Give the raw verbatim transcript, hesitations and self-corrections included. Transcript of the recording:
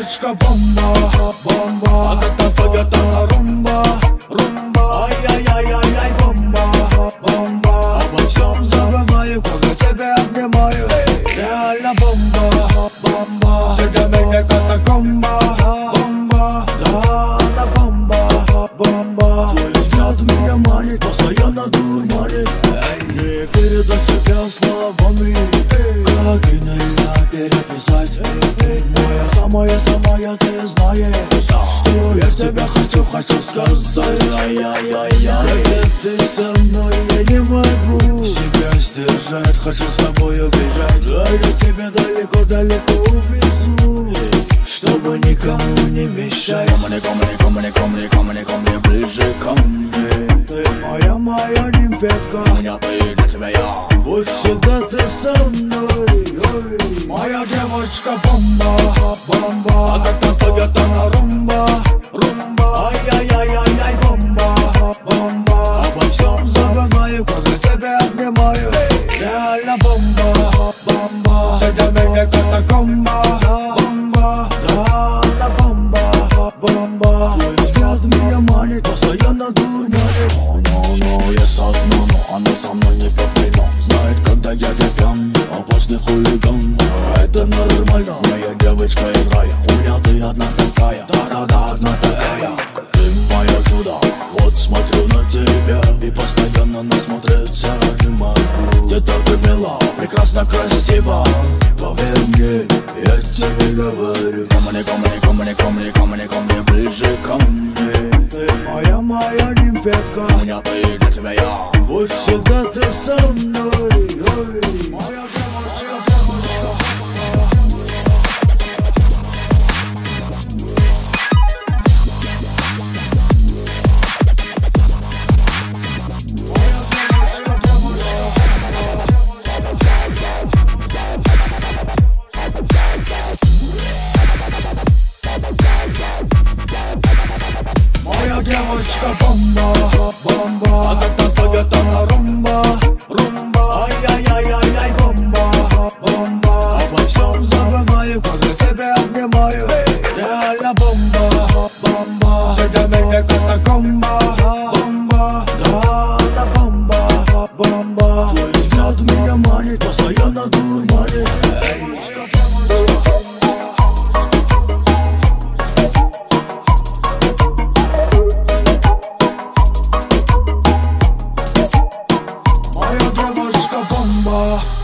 девочка бомба, бомба. А как танцует она румба, румба. Ай-яй-яй-яй-яй, бомба, бомба. Обо всем забываю, когда тебя обнимаю. Реально бомба, бомба. Ты для меня катакомба, бомба. Да, она бомба, бомба. Твой взгляд меня манит, постоянно дурманит. Не передать себя словами, как и нельзя переписать. Моя самая, самая, ты знаешь, что я тебя хочу, хочу сказать. Ай-яй-яй-яй, когда ты со мной, я не могу себя сдержать. Хочу с тобой убежать, дай я тебя далеко-далеко увезу, чтобы никому не мешать. Ко мне, ко мне, ко мне, ко мне, ко мне, ко мне, ближе ко мне. Ты моя, моя нимфетка, у меня ты, для тебя я. Вот всегда ты со мной. Ой. Моя девочка бомба, бомба. А как танцует она румба, румба. Ай-яй-яй-яй-яй, бомба, бомба. Обо всем забываю, когда тебя обнимаю. Реально бомба, бомба. Ты для меня катакомба, бомба. Да, она бомба, бомба. Твой взгляд меня манит, постоянно дурманит. Но-но-но, я одно, но она со мной не под вино. Знает, когда я пьян, опасный хулиган. Это нормально, моя девочка из рая. У меня ты одна такая, да-да-да, одна такая. Ты моя чудо, вот смотрю на тебя и постоянно насмотреться не могу. Ты так и мила, прекрасно, красиво. Поверь мне, я тебе говорю. Ко мне, ко мне, ко мне, ко мне, ко мне, ко мне, ближе ко мне. Ты моя, моя нимфетка, у меня ты, для тебя я. Вот всегда ты со мной. Ой. Моя девочка бомба, бомба. А как танцует она румба, румба. Ай-яй-яй-яй-яй, бомба, бомба. Обо всем забываю, когда тебя обнимаю. Реально бомба, бомба. Ты для меня катакомба, бомба. Да, она бомба, бомба. Твой взгляд меня манит, постоянно дурманит. Моя девочка бомба.